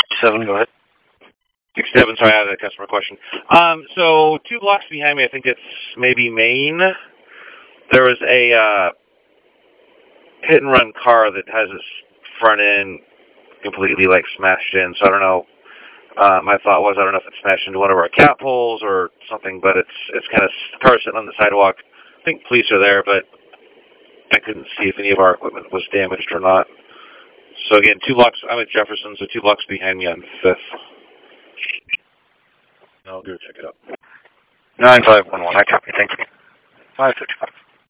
7, go ahead. 67, sorry, I had a customer question. So 2 blocks behind me, I think it's maybe Maine. There was a hit and run car that has its front end completely like smashed in. So I don't know. My thought was I don't know if it smashed into one of our cat poles or something, but it's kind of car sitting on the sidewalk. I think police are there, but I couldn't see if any of our equipment was damaged or not. So again, 2 blocks. I'm at Jefferson, so 2 blocks behind me on 5th. I'll go check it out. 9511, I copy. Thank you. 555.